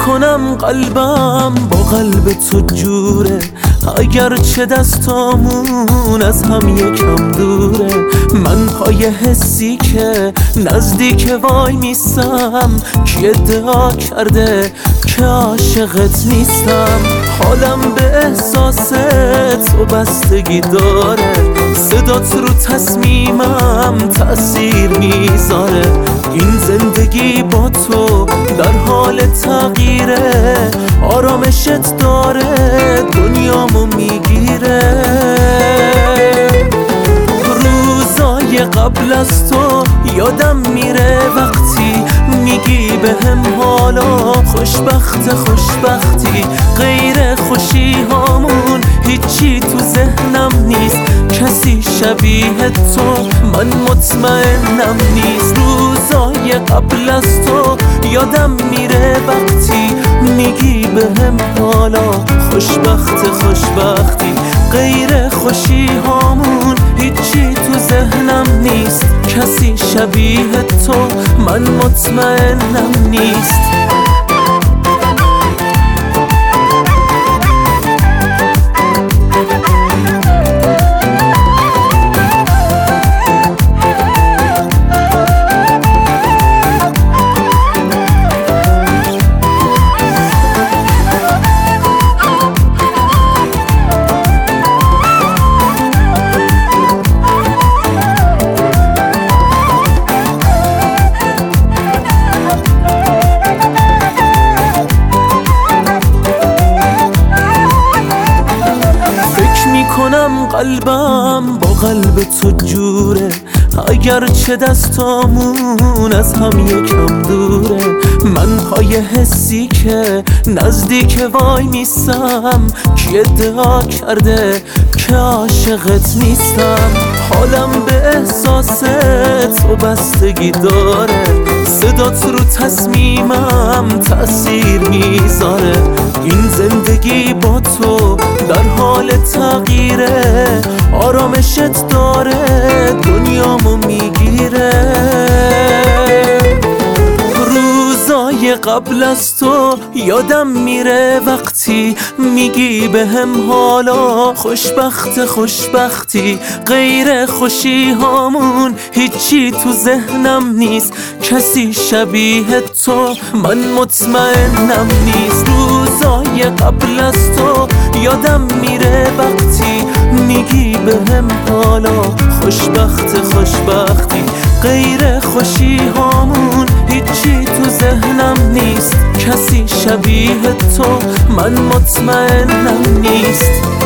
میکنم قلبم با قلب تو جوره، اگر چه دستامون از هم یکم دوره. من پای حسی که نزدیک وای میستم، کی ادعا کرده که عاشقت نیستم. حالم به احساس تو بستگی داره، صدات رو تصمیمم تأثیر میذاره. این زندگی با تو در حال تغییره، آرامشت داره دنیامو میگیره. روزای قبل از تو یادم میره وقتی میگی بهم حالا خوشبختی. غیر خوشی هامون هیچی تو ذهنم نیست، کسی شبیه تو من مطمئنم نیست. روزای قبل از تو یادم میره وقتی میگی بهم حالا خوشبختی. غیر خوشی هامون هیچی تو ذهنم نیست، کسی شبیه تو من مطمئنم نیست. کنم قلبم با قلب تو جوره، اگر چه دستامون از هم یکم دوره. من پای حسی که نزدیک وای میستم، کی ادعا کرده که عاشقت نیستم. حالم به احساس تو بستگی داره، صدات رو تصمیمم تأثیر میذاره. این زندگی با تو در حال تغییره، آرامشت داره دنیامو میگیره. روزای قبل از تو یادم میره وقتی میگی بهم حالا خوشبختی. غیر خوشی هامون هیچی تو ذهنم نیست، کسی شبیه تو من مطمئنم نیست. روزای قبل از تو یادم میره وقتی میگی بهم حالا خوشبختی. غیر خوشی هامون هیچی تو ذهنم نیست، کسی شبیه تو من مطمئنم نیست.